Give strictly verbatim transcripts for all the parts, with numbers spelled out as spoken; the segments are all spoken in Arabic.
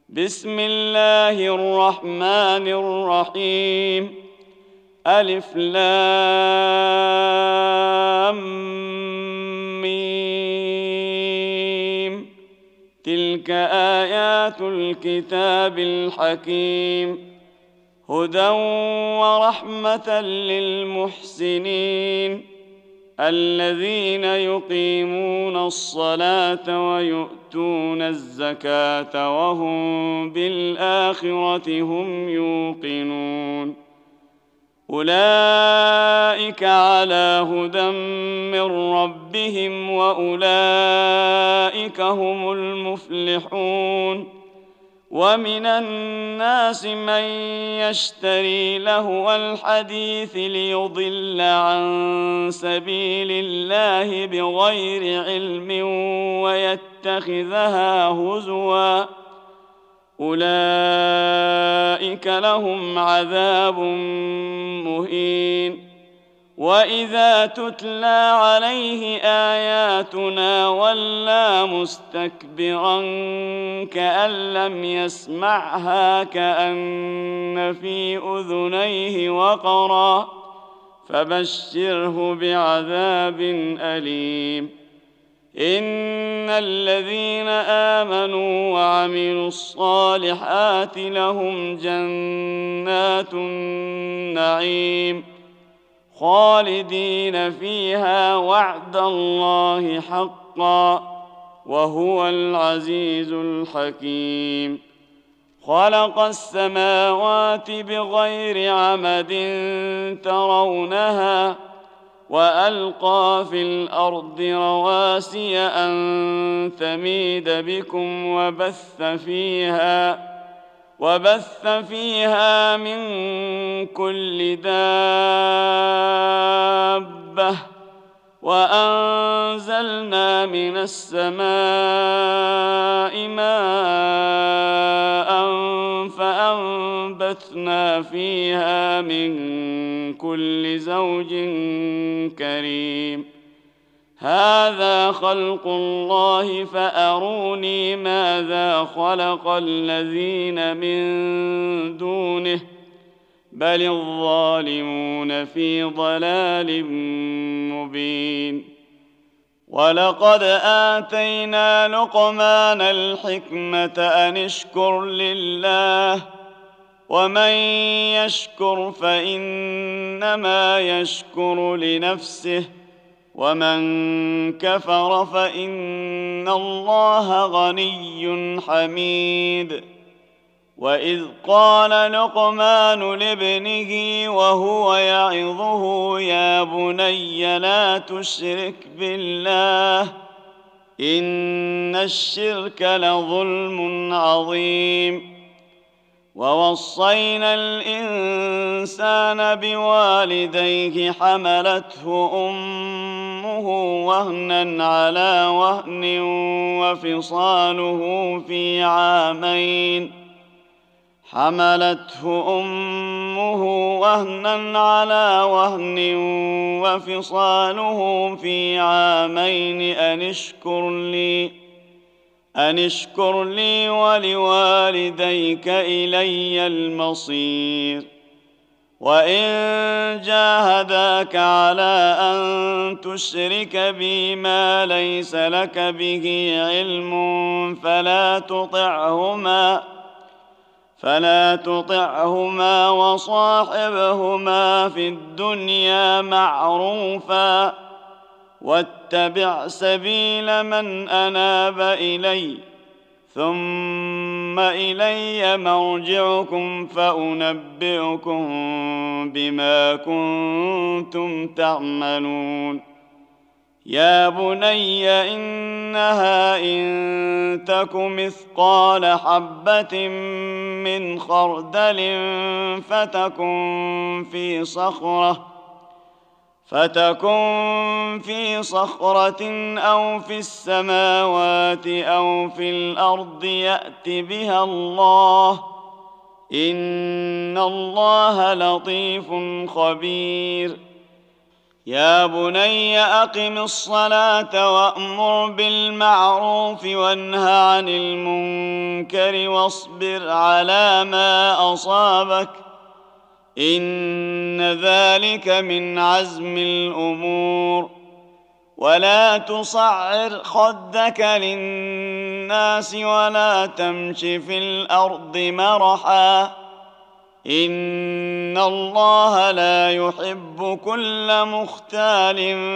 بسم الله الرحمن الرحيم. ألف لام ميم. تلك آيات الكتاب الحكيم، هدى ورحمة للمحسنين الذين يقيمون الصلاة ويؤتون الزكاة وهم بالآخرة هم يوقنون. أولئك على هدى من ربهم وأولئك هم المفلحون. ومن الناس من يشتري لهو الحديث ليضل عن سبيل الله بغير علم ويتخذها هزوا، أولئك لهم عذاب مهين. وإذا تتلى عليه آياتنا ولى مستكبرا كأن لم يسمعها كأن في أذنيه وقرا، فبشره بعذاب أليم. إن الذين آمنوا وعملوا الصالحات لهم جنات النعيم خالدين فيها وعد الله حقا، وهو العزيز الحكيم. خلق السماوات بغير عمد ترونها وألقى في الأرض رواسي أن تميد بكم وبث فيها وبث فيها من كل دابة، وأنزلنا من السماء ماء فأنبتنا فيها من كل زوج كريم. هذا خلق الله فأروني ماذا خلق الذين من دونه، بل الظالمون في ضلال مبين. ولقد آتينا لقمان الحكمة أن اشكر لله، ومن يشكر فإنما يشكر لنفسه، ومن كفر فإن الله غني حميد. وإذ قال لقمان لابنه وهو يعظه يا بني لا تشرك بالله إن الشرك لظلم عظيم. ووصينا الإنسان بوالديه حملته أمه وهنا على وهن وفصاله في عامين حملته أمه وهنا على وهن وفصاله في عامين أن اشكر لي أن اشكر لي ولوالديك إلي المصير. وإن جاهداك على أن تشرك بي ما ليس لك به علم فلا تطعهما فلا تطعهما وصاحبهما في الدنيا معروفا، واتبع سبيل من أناب إلي ثم إلي مرجعكم فأنبئكم بما كنتم تعملون. يا بني إنها إن تك مثقال حبة من خردل فتكن في صخرة فتكن في صخرة أو في السماوات أو في الأرض يأت بها الله، إن الله لطيف خبير. يا بني أقم الصلاة وأمر بالمعروف وانه عن المنكر واصبر على ما أصابك إن ذلك من عزم الأمور ولا تصعر خدك للناس ولا تمش في الأرض مرحا إن الله لا يحب كل مختال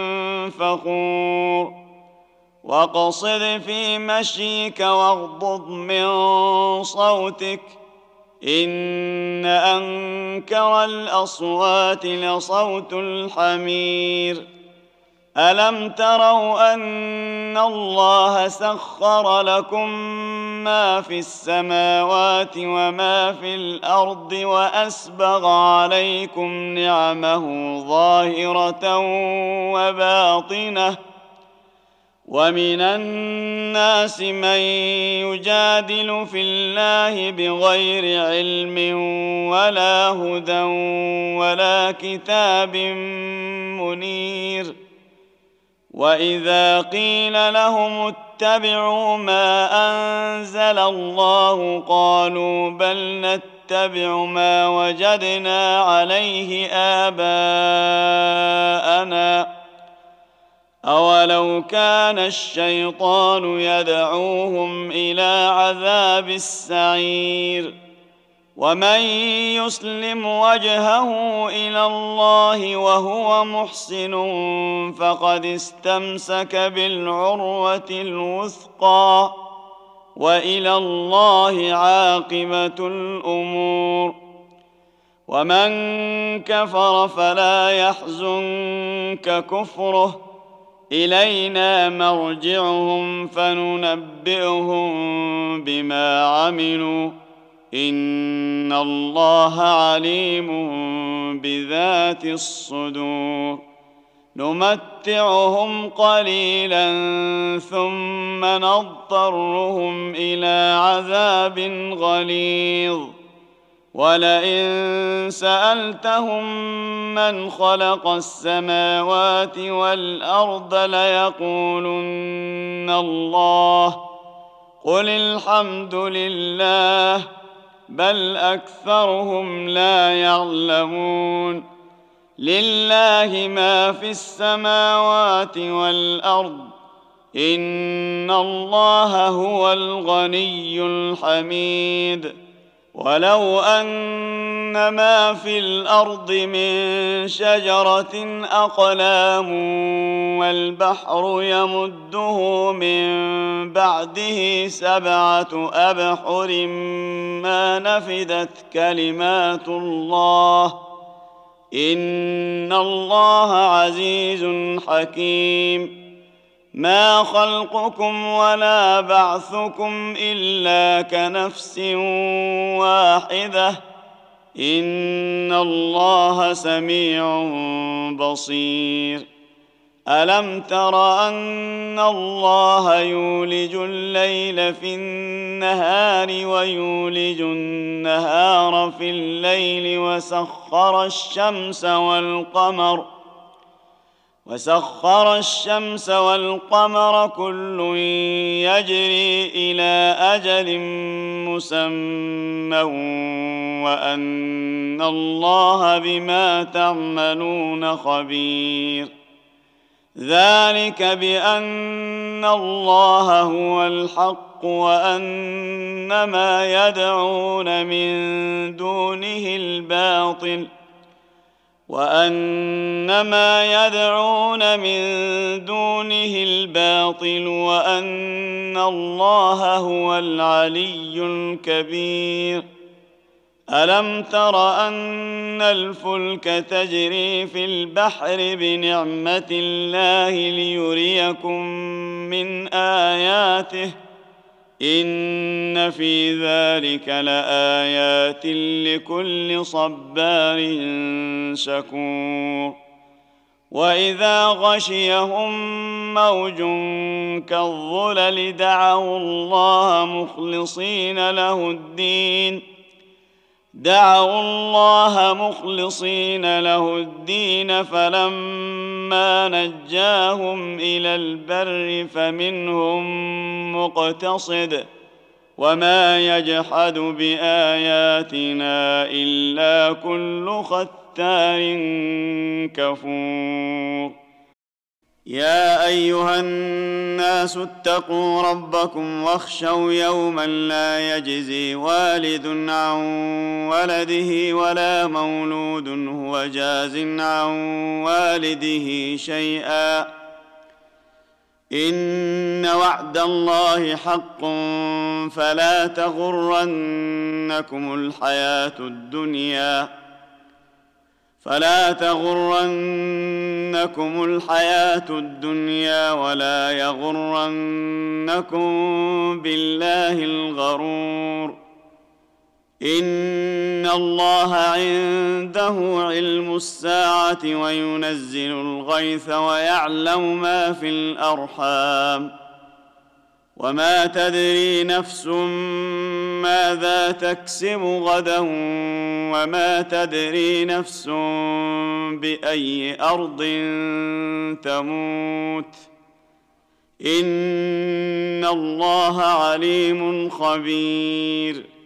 فخور واقصد في مشيك واغضض من صوتك إن أنكر الأصوات لصوت الحمير ألم تروا أن الله سخر لكم ما في السماوات وما في الأرض وأسبغ عليكم نعمه ظاهرة وباطنة ومن الناس من يجادل في الله بغير علم ولا هدى ولا كتاب منير وإذا قيل لهم اتبعوا ما أنزل الله قالوا بل نتبع ما وجدنا عليه آباءنا أولو كان الشيطان يدعوهم إلى عذاب السعير ومن يسلم وجهه إلى الله وهو محسن فقد استمسك بالعروة الوثقى وإلى الله عاقبة الأمور ومن كفر فلا يحزنك كفره إلينا مرجعهم فننبئهم بما عملوا إن الله عليم بذات الصدور نمتعهم قليلا ثم نضطرهم إلى عذاب غليظ ولئن سألتهم من خلق السماوات والأرض ليقولن الله قل الحمد لله بل أكثرهم لا يعلمون لله ما في السماوات والأرض إن الله هو الغني الحميد ولو أن ما في الأرض من شجرة أقلام والبحر يمده من بعده سبعة أبحر ما نفدت كلمات الله إن الله عزيز حكيم ما خلقكم ولا بعثكم إلا كنفس واحدة إن الله سميع بصير ألم تر أن الله يولج الليل في النهار ويولج النهار في الليل وسخر الشمس والقمر وسخر الشمس والقمر كل يجري إلى أجل مسمى وأن الله بما تعملون خبير ذلك بأن الله هو الحق وأن ما يدعون من دونه الباطل وأن ما يدعون من دونه الباطل وأن الله هو العلي الكبير ألم تر أن الفلك تجري في البحر بنعمة الله ليريكم من آياته إن في ذلك لآيات لكل صبار شكور وإذا غشيهم موج كالظلل دعوا الله مخلصين له الدين دعوا الله مخلصين له الدين فلما نجاهم إلى البر فمنهم مقتصد وما يجحد بآياتنا إلا كل ختار كفور. يا أيها الناس اتقوا ربكم واخشوا يوما لا يجزي والد عن ولده ولا مولود هو جاز عن والده شيئا إن وعد الله حق فلا تغرنكم الحياة الدنيا فلا تغرنكم الحياة الدنيا ولا يغرنكم بالله الغرور. إن الله عنده علم الساعة وينزل الغيث ويعلم ما في الأرحام وما تدري نفس ماذا تكسب غدا وما تدري نفس بأي أرض تموت إن الله عليم خبير.